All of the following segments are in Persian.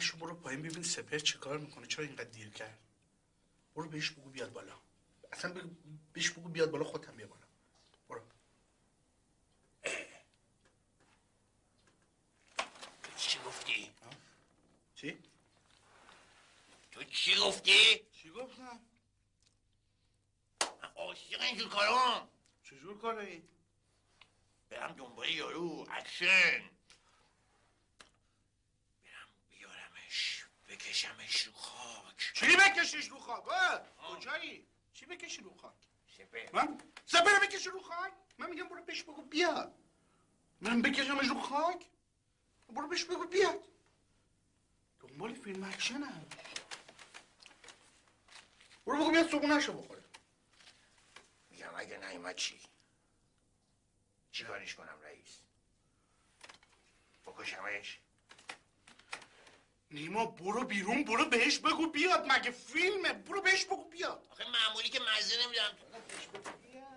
پشو برو پایین ببین سپر چه کار میکنه، چرا اینقدر دیر کرد. برو بهش بگو بیاد بالا، اصلا بهش بگو بیاد بالا، خودت هم بیا بالا. برو. چی گفتی؟ چی؟ تو چی گفتی؟ چی گفتم؟ من عاشق اینجور کارام. چجور کاری؟ برم دنبال یارو اکشن، برم بیارمش بکشمش رو خاک. چی بکشیش رو خاک؟ کجایی؟ چی بکشی رو خاک؟ سپر. سپر بکشی رو خاک؟ من میگم برو بهش بگو بیاد. من بکشمش رو خاک؟ برو بهش بگو بیاد. دنبال فیلم اکشنم. برو بگو بیاد صبحونه‌شو بخوره. میگم اگه نیومد چی کارش کنم رئیس؟ بکشمش؟ نیما برو بیرون، برو بهش بگو بیاد، مگه فیلمه؟ برو بهش بگو بیاد. آخه معمولی که مزه نمیدم. بهش بگو بیاد.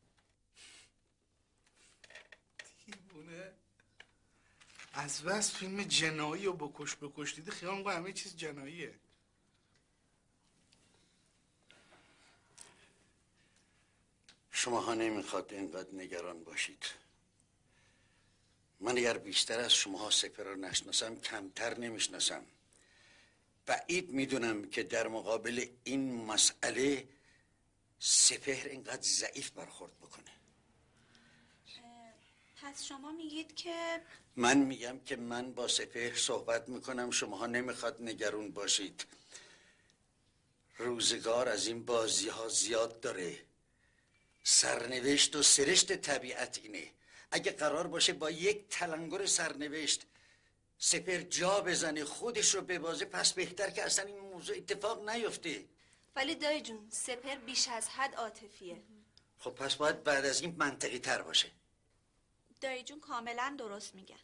دیوونه. از بس فیلم جنایی و بکش دیده خیال می‌کنه همه چیز جناییه. شماها نمیخواد اینقدر نگران باشید. من اگر بیشتر از شماها سپر رو نشناسم کمتر نمیشناسم. بعید میدونم که در مقابل این مسئله سپهر اینقدر ضعیف برخورد بکنه. پس شما میگید که من میگم که من با سپهر صحبت میکنم، شماها نمیخواد نگران باشید. روزگار از این بازی ها زیاد داره. سرنوشت و سرشت طبیعت اینه. اگه قرار باشه با یک تلنگر سرنوشت سپهر جا بزنه خودش رو ببازه، پس بهتر که اصلا این موضوع اتفاق نیفته. ولی دایی جون سپهر بیش از حد عاطفیه. خب پس باید بعد از این منطقی تر باشه. دایی جون کاملا درست میگن.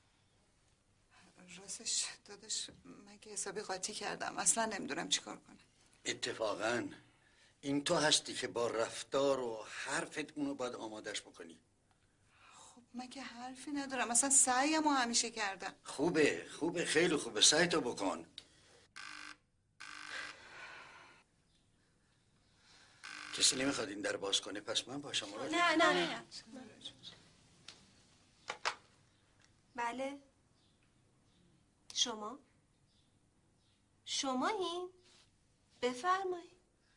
راستش داداش من که حسابی قاطی کردم، اصلا نمیدونم چیکار کنم. اتفاقا این تو هستی که با رفتار و حرفت اونو باید آمادش بکنی. خب من که حرفی ندارم، اصلا سعیمو همیشه کردم. خوبه خیلی خوبه، سعی تو بکن. کسی نمیخواد این در باز کنه، پس من با شما نه. بله شما این بفرمایید.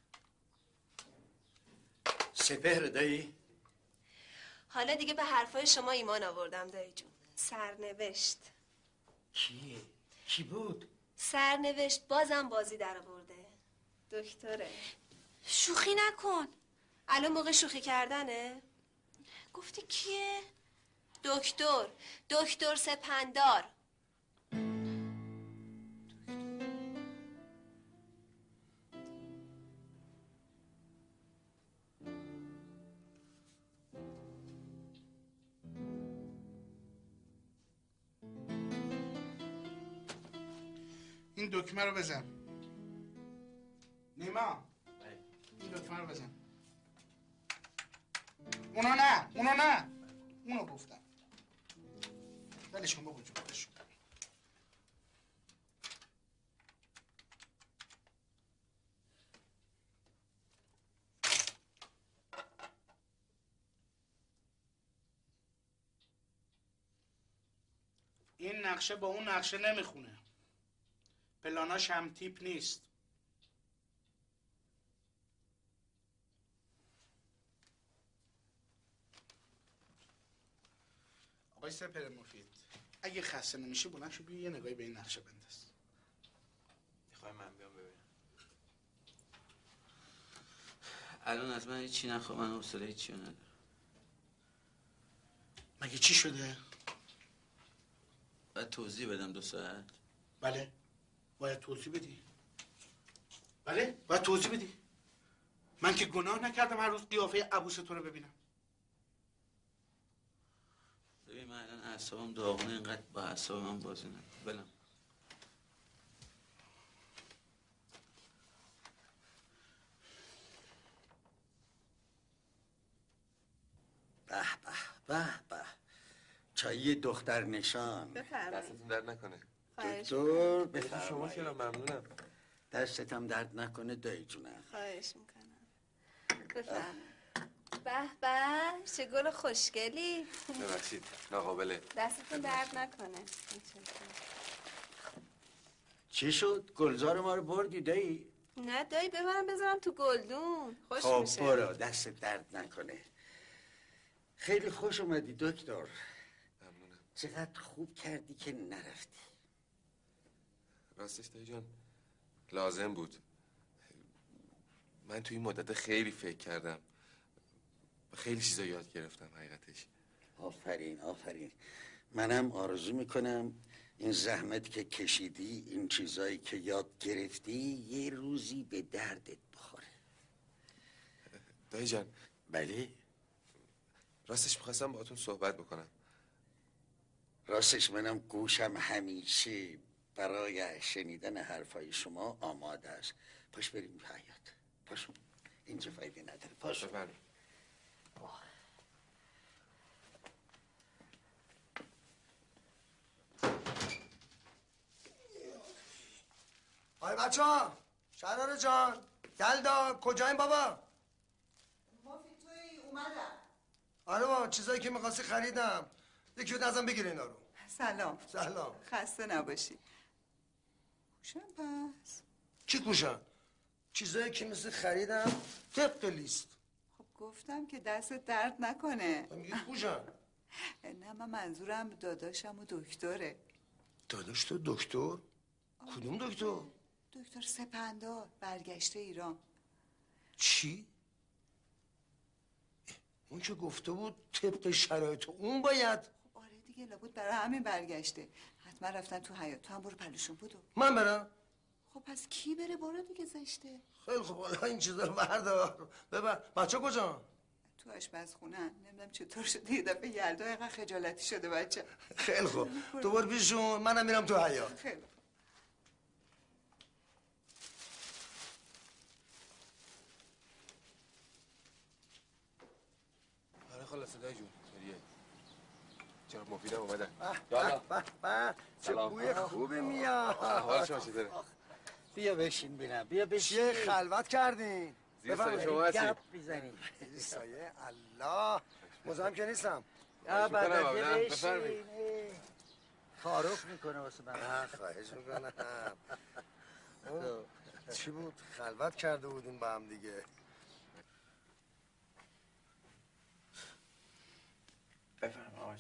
سپهر دایی؟ حالا دیگه به حرفای شما ایمان آوردم دایی جون. سرنوشت. کیه؟ کی بود؟ سرنوشت بازم بازی در آورده. دکتره. شوخی نکن. الان موقع شوخی کردنه؟ گفتی کیه؟ دکتر سپندار. این دکمه رو بزن. نیما این دکمه رو بزن. اونو نه اونو گفتم. ولش کن بابا جون، ولش کن. این نقشه با اون نقشه نمیخونه. پلاناش هم تیپ نیست. آقای سپر مفید، اگه خسته نمیشی بلند شو بیا یه نگاهی به این نقشه بنداز. میخوای من بیام ببینم؟ الان از من هیچی نخواه، من حوصله هیچی رو ندارم. مگه چی شده؟ باید توضیح بدم 2 ساعت؟ بله باید توضیح بدی. بله باید توضیح بدی. من که گناه نکردم هر روز قیافه عبوس تو رو ببینم. ببین من الان اعصابم داغونه، اینقدر با اعصاب من بازی نکن. بلم به چایی دختر نشان. بفرمایید. دستتون در نکنه. خواهش دکتر میکنم. بفرمایید. شما چرا؟ ممنونم. دستتم درد نکنه دایی جونم. خواهش میکنم. بفرم. به به چه گل خوشگلی. ببخشید ناقابله. دستتون درد نکنه. چی شد؟ گلزار ما رو بردی دایی؟ نه دایی ببرم بذارم تو گلدون خوش خب میشه. برو دست درد نکنه. خیلی خوش اومدی دکتر. ممنونم. چقدر خوب کردی که نرفتی. راستش دایی جان لازم بود. من توی این مدت خیلی فکر کردم. خیلی چیزا یاد گرفتم حقیقتش. آفرین آفرین. منم آرزو میکنم این زحمت که کشیدی، این چیزایی که یاد گرفتی یه روزی به دردت بخوره. دایی جان. بله؟ راستش میخواستم باهاتون صحبت بکنم. راستش منم گوشم همیشه برای شنیدن حرفای شما آماده است. پاش بریم حیاط. پاشو. اینجا فایده نداره. پاشو. بفرمایید. آی بچه ها شرار جان یلدا کجاییم بابا؟ ما فی توی اومدم. آره بابا چیزایی که میخواستی خریدم. یکی بود ازم بگیر اینا رو. سلام. سلام. خسته نباشی. کوشم پس. چی کوشن؟ چیزایی که مثل خریدم طبق لیست. خب گفتم که دست درد نکنه. میگی کوشن؟ نه من منظورم داداشم و دکتره. داداش تو دکتر؟ کدوم دکتر؟ دکتر سپندار برگشته ایران. چی؟ اون که گفته بود طبق شرایط اون باید. خب آره دیگه لابد برای همین برگشته. حتما رفتن تو حیاط. تو هم برو پلوشون بودو. من برم؟ خب پس کی بره؟ برو دیگه زشته. خیلی خب حالا این چیزا رو بردار ببر. بچه کجا؟ تو آشپزخونه نمیدونم چطور شده یه دفعه یلدا اینقدر خجالتی شده بچه. خیلی خوب تو برو پیشون منم میرم تو حیاط. خیلی خوب. آره خلاصه دایی جون. چرا مفیدم اومدن. به چه بوی خوبی میاد. حال شما چطوره؟ بیا بشین بینم. بیا بشین. چیه خلوت کردین؟ زیر سایه شما هستیم. گپ میزنیم. زیر سایه الله مزاحم که نیستم. بعد میکنم، بشین. بفرمایید. تعارف میکنه واسه من. خواهش میکنم. چی بود؟ خلوت کرده بودین با هم دیگه. بفرم آقا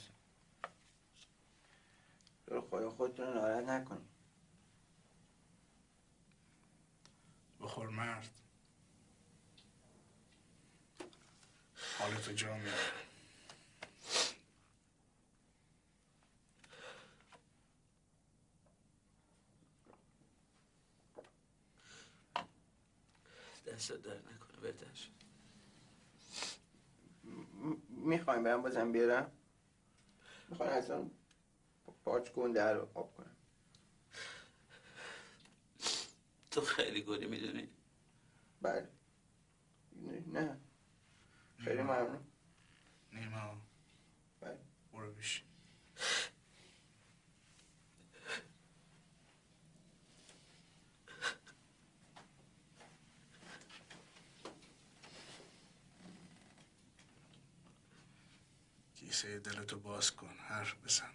رو خدا خودتون رو ناراحت نکنید. بخور مرد. حالت جا میاره. دست در نکنه بهتر شد. میخوایم برم بازم بیارم؟ میخوایم اصلا پاچ گنده رو آب کنم. تو خیلی گلی میدونی؟ بله. نه خیلی ممنون. نیما بله. برو بشین. کیسه دلتو باز کن. حرف بزن.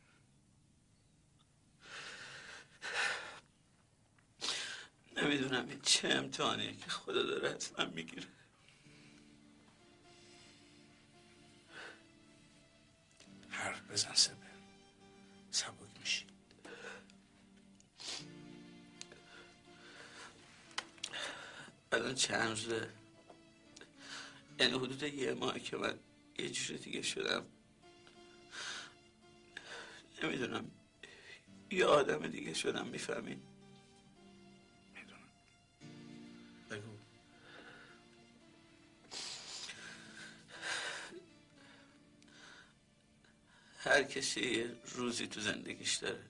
نمیدونم این چه امتحانیه که خدا داره از من میگیره. حرف بزن سپر. سبک میشی. الان چند روزه، یعنی حدود یه ماه که من یه جور دیگه شدم. نمیدونم یه آدم دیگه شدم. میفهمین؟ میدونم. بگو. هر کسی یه روزی تو زندگیش داره.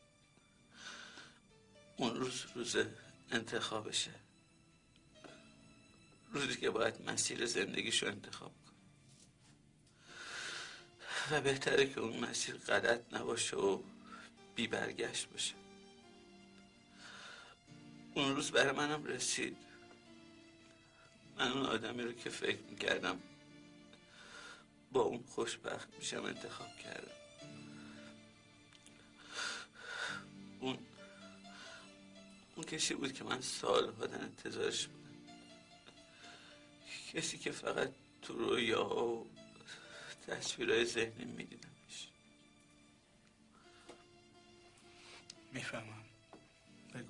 اون روز انتخابشه. روزی که باید مسیر زندگیشو انتخاب کنه و بهتره که اون مسیر غلط نباشه و بی برگشت باشه. اون روز برای منم رسید. من اون آدمی رو که فکر میکردم با اون خوشبخت میشم انتخاب کردم. اون کسی بود که من سالها در انتظارش بودم. کسی که فقط تو رویاها و تصویرهای ذهنی میدیدمش. میفهمم. بگو.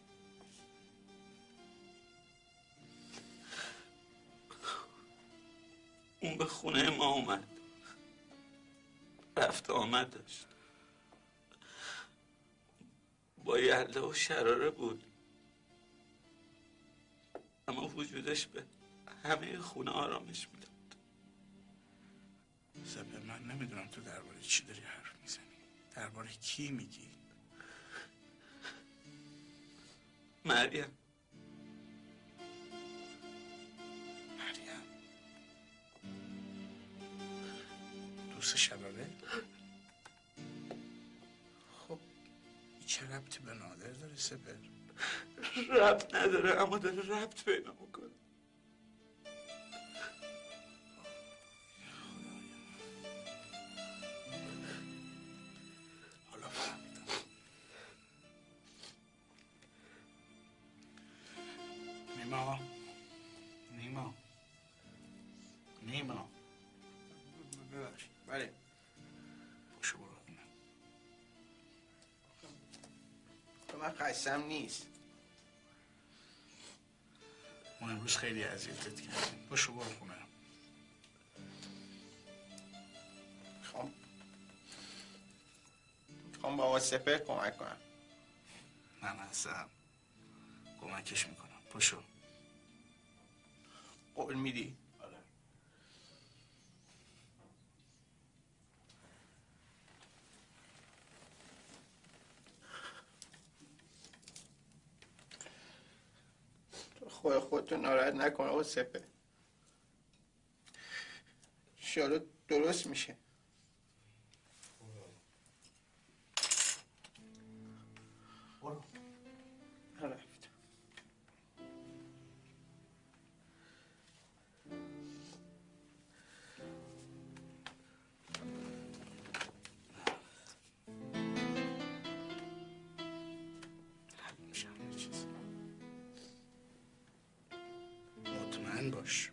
اون به خونه ما اومد. رفت آمد داشت. با یرده و شراره بود. اما وجودش به همه خونه آرامش میداد. سپر، من نمیدونم تو درباره چی داری حرف میزنی. درباره کی میگی؟ مریم. دوست شراره؟ خب چه ربطی به نادر داره سپر؟ ربط نداره اما داره ربط پیدا میکنه. حالا فهمیدم. نیما ببخشید. بله. پاشو برو خونه. من خستم نیست. ما امروز خیلی اذیتت کردیم. پاشو برو خونه. میخوام با آقا سپر کمک کنم. من هستم. کمکش میکنم. پاشو. قول میدی؟ آره. تو خودتو ناراحت نکن آقا سپر. انشالله درست میشه. برو. رفت. میشه همه چیز. مطمئن باش.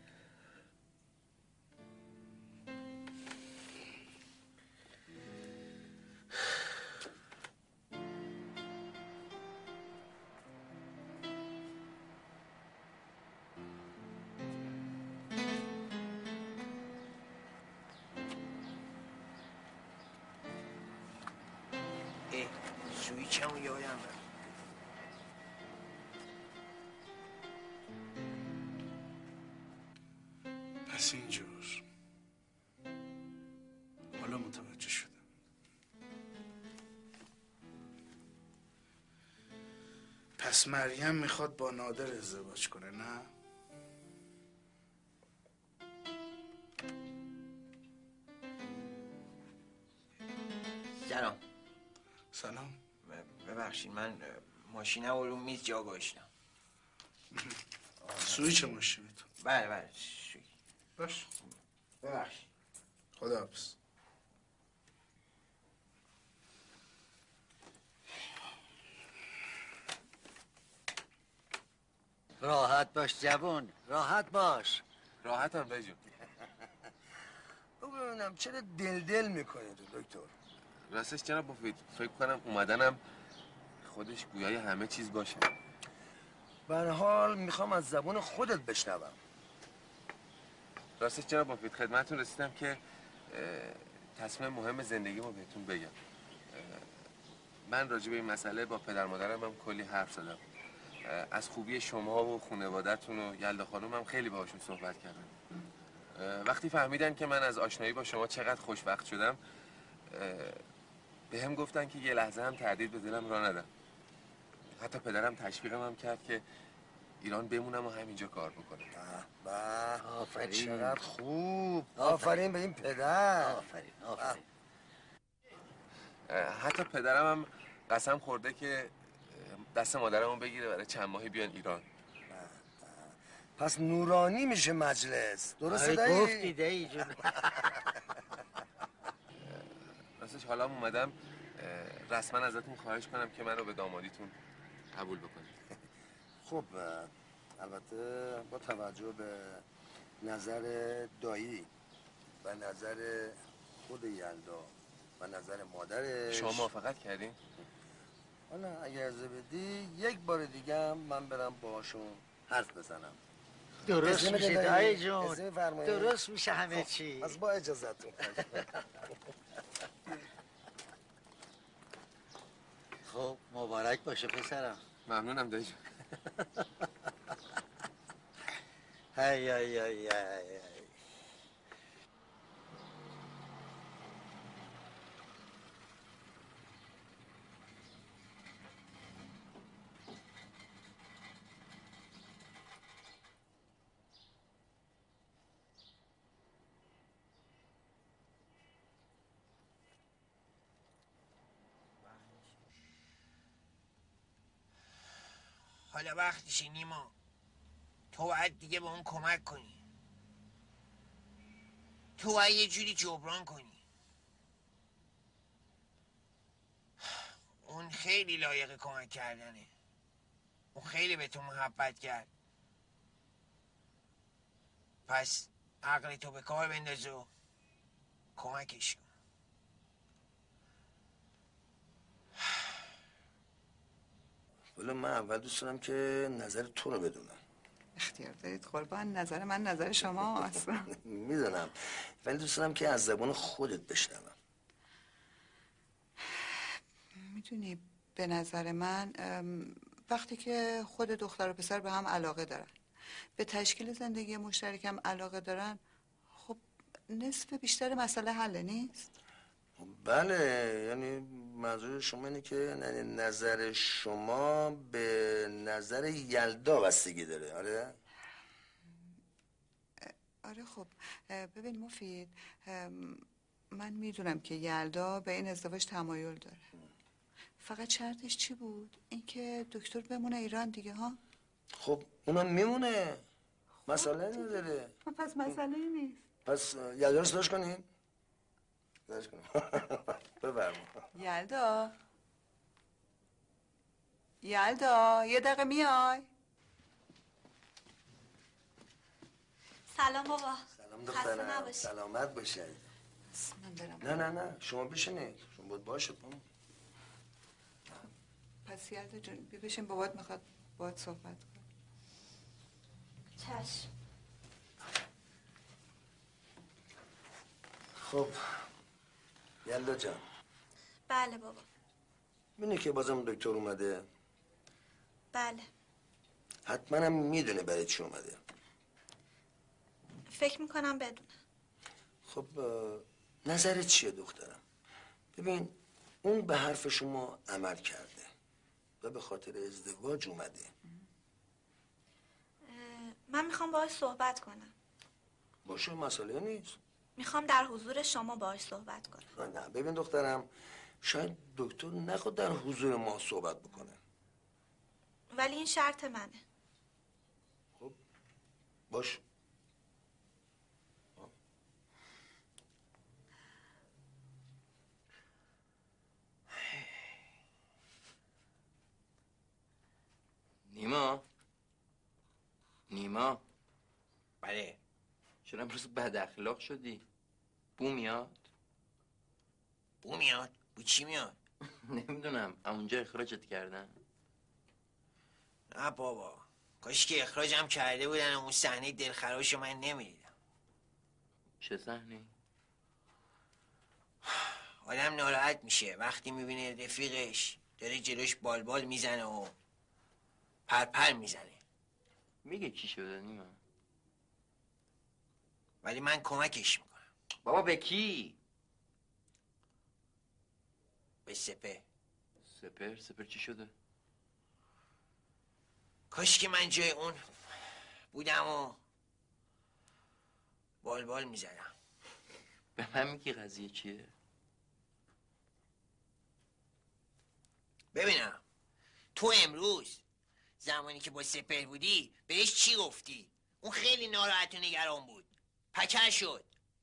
سویچمو یادم رفت. پس اینجور. حالا متوجه شدم. پس مریم میخواد با نادر ازدواج کنه، نه؟ سلام. سلام. ببخشید من ماشینم رو میز جا گذاشتم. سویچ ماشینتون. بله باش. ببخشید. خداحافظ. راحت باش جوون، راحت باش. راحتم بجون. ببینم چرا دل میکنی تو دکتر؟ راستش جناب مفید فکر کنم اومدنم خودش گویای همه چیز باشه. به هر حال میخوام از زبون خودت بشنوم. راستش جناب مفید خدمتتون رسیدم که تصمیم مهم زندگیمو بهتون بگم. من راجع به این مسئله با پدر مادرم هم کلی حرف زدم. از خوبی شما و خانواده‌تون و یلدا خانم هم خیلی باهاشون صحبت کردم. وقتی فهمیدن که من از آشنایی با شما چقدر خوشبخت شدم به هم گفتن که یه لحظه هم تردید به دلم راه ندم. حتی پدرم تشویقم هم کرد که ایران بمونم و همینجا کار بکنم. به آفرین. چقدر خوب. آفرین به این پدر. آفرین. حتی پدرم هم قسم خورده که دست مادرمو بگیره برای چند ماهی بیان ایران. پس نورانی میشه مجلس، درسته دایی؟ گفتی دایی جون. راستش حالا اومدم رسما ازتون خواهش کنم که من رو به دامادیتون قبول بکنید. خب البته با توجه به نظر دایی و نظر خود یلدا و نظر مادرش، شما موافقت کردین؟ حالا اگه ارزه بدی یک بار دیگه هم من برم باشون حرف بزنم. درست میشه دایی جون، اجازه فرمایید. درست میشه همه چی. از با اجازتون. خب مبارک باشه پسرم. ممنونم دایی جون. هی هی هی هی. حالا وقتشه نیما، تو باید دیگه به اون کمک کنی. تو باید یه جوری جبران کنی. اون خیلی لایق کمک کردنه. اون خیلی به تو محبت کرد. پس عقل تو به کار بنداز و کمکش کن. ولی من اول دوست دارم که نظر تو رو بدونم. اختیار دارید قربان، نظر من نظر شماست. میدونم، ولی دوست دارم که از زبان خودت بشنوم. میدونی به نظر من وقتی که خود دختر و پسر به هم علاقه دارن، به تشکیل زندگی مشترک هم علاقه دارن، خب نصف بیشتر مسئله حل نیست؟ بله، یعنی منظور شما اینه که نظر شما به نظر یلدا بستگی داره، آره؟ آره خب ببین مفید، من میدونم که یلدا به این ازدواج تمایل داره. فقط شرطش چی بود؟ اینکه دکتر بمونه ایران دیگه ها؟ خب اونم میمونه، مسئله نداره. پس مسئله نیست. پس یلدا رو صداش کنیم؟ صداش کنیم. بفرما. یلدا یه دقیقه میای. سلام بابا. سلام دخترم، سلامت باشی. من برم. نه شما بشینید، شما بود باشه بابا. پس یلدا جون بشین، بابات میخواد باهات صحبت کنه. چشم. خب یلدا جان. بله بابا. می‌بینی که بازم دکتر اومده؟ بله. حتما هم میدونه برای چی اومده. فکر میکنم بدونه. خب نظرت چیه دخترم؟ ببین اون به حرف شما عمل کرده و به خاطر ازدواج اومده. من میخوام باهاش صحبت کنم. باشه، مسئله نیست. میخوام در حضور شما باهاش صحبت کنم. نه ببین دخترم، شاید دکتر نخواد در حضور ما صحبت بکنه. ولی این شرط منه. خب باش. نیما بله. چرا امروز بد اخلاق شدی؟ بو میاد؟ بو میاد؟ بو چی میاد؟ نمیدونم، اونجا اخراجت کردن؟ نه بابا، کاش که اخراجم کرده بودن اون صحنه دلخراشو من نمیدیدم. چه صحنه؟ آدم ناراحت میشه وقتی میبینه رفیقش داره جلوش بالبال میزنه و پرپر میزنه. میگه چی شده نیما؟ ولی من کمکش میکنم. بابا به کی؟ به سپر. سپر چی شده؟ کاش که من جای اون بودم و بالبال میزدم. به من میگی قضیه چیه؟ ببینم تو امروز زمانی که با سپهر بودی بهش چی گفتی؟ اون خیلی ناراحت و نگران بود، پکر شد.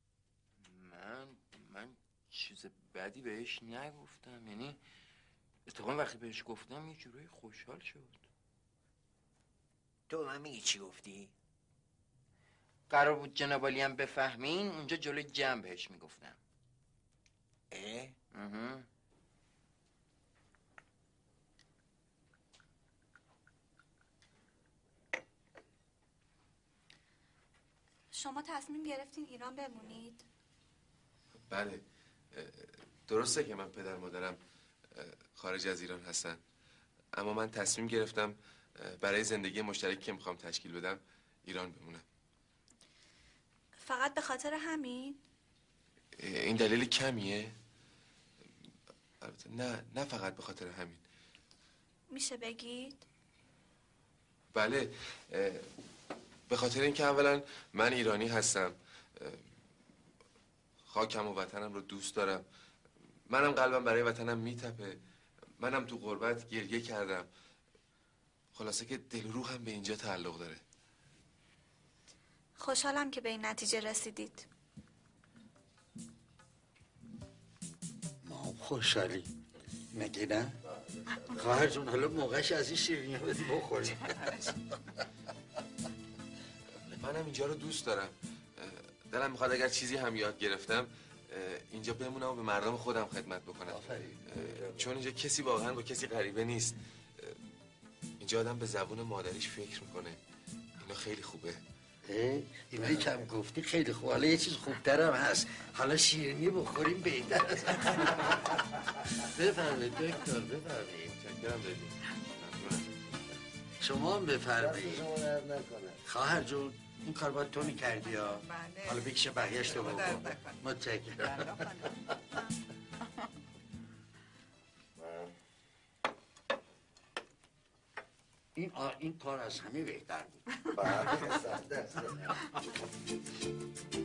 من چیز بدی بهش نگفتم، یعنی اتفاقا وقتی بهش گفتم یه جورایی خوشحال شد. تو من میگی چی گفتی؟ قرار بود جناب عالی هم بفهمین، اونجا جلوی جمع بهش میگفتم. شما تصمیم گرفتین ایران بمونید؟ بله، درسته که من پدر مادرم خارج از ایران هستن، اما من تصمیم گرفتم برای زندگی مشترکی که میخوام تشکیل بدم ایران بمونم. فقط به خاطر همین؟ این دلیل کمیه؟ البته نه فقط به خاطر همین. میشه بگید؟ بله، به خاطر اینکه اولا من ایرانی هستم، خاکم و وطنم رو دوست دارم، منم قلبم برای وطنم میتپه، منم تو غربت گریه کردم، خلاصه که دل و روحم به اینجا تعلق داره. خوشحالم که به این نتیجه رسیدید. ما خوشحالی مگه نه؟ خواهر جون حالا موقعش از این شیرینی بدی بخوریم. منم اینجا رو دوست دارم، دلم میخواد اگر چیزی هم یاد گرفتم اینجا بمونم و به مردم خودم خدمت بکنم. چون اینجا کسی واقعا با کسی غریبه نیست، اینجا آدم به زبون مادریش فکر میکنه، اینا خیلی خوبه. اینایی که هم گفتی خیلی خوب، حالا یه چیز خوبتر هم هست، حالا شیرینی بخوریم بهتر. بفرمایید دکتر، بفرمایید. شما هم بفرمایید. خواهر جون این کار باید تو میکردی ها. حالا بکشه بقیهش تو بکن. متشکرم. این کار از همه بهتر بود.